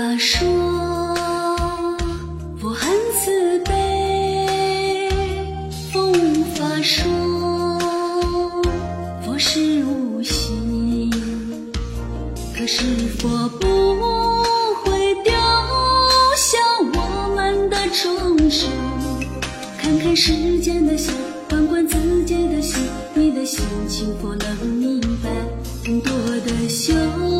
法说，佛很慈悲，佛无法说，佛是无心。可是佛不会丢下我们的众生，看看世间的相，管管自己的心，你的心情佛能明白，更多的修，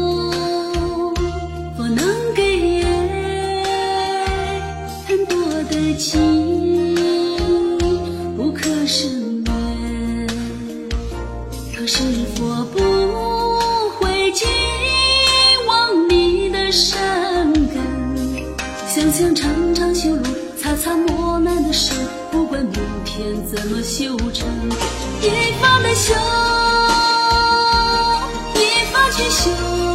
佛能给爱，很多的情不可胜圆。可是佛不会紧忘你的善根，想想常常修路，擦擦磨难的手，不管明天怎么修成，一法的修，一法去修，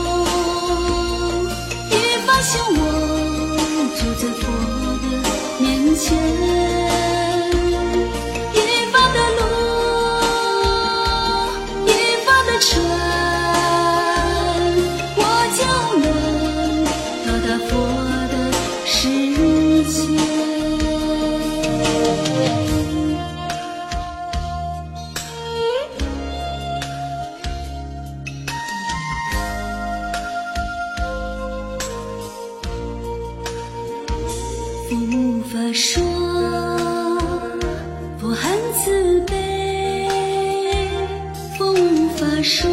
一法修，我就在佛的面前。一法的路，一法的船，我就能到达佛的世界。佛无法说，佛很慈悲，佛无法说，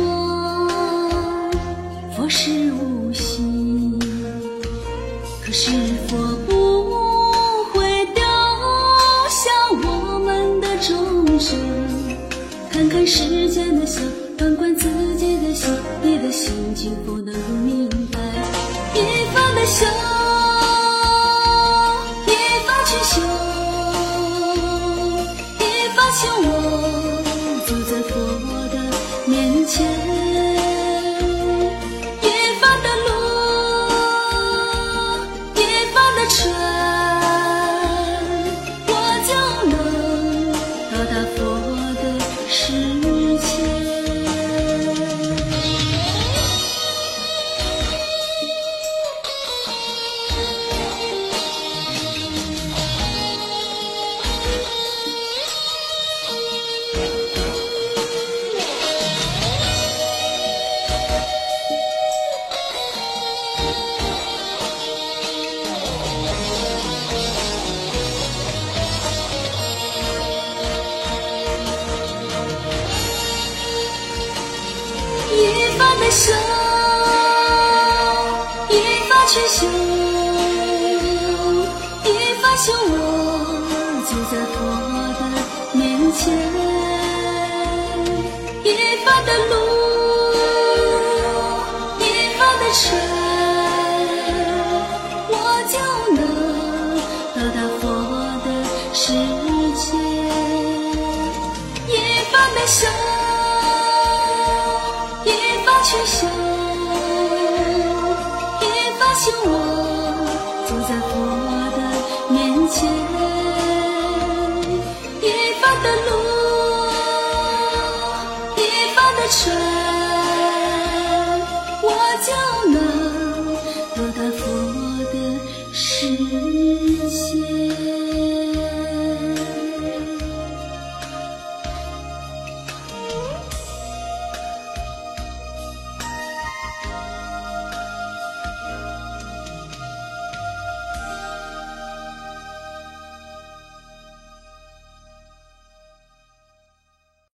佛是无心。可是佛不会丢下我们的众生，看看世间的相，管管自己的心，你的心境不能明白，一法的修，修，一法修，我走在佛的面前。一法的路，一法的船，我就能到达佛的世界。一法的修，一法去修，一法修，我就在佛的面前。一法的路，一法的船，我就能到达佛的世界。一法的修，一法去修，一法修，我走在佛的面前。一法的路，一法的船，我就能到达佛的世界。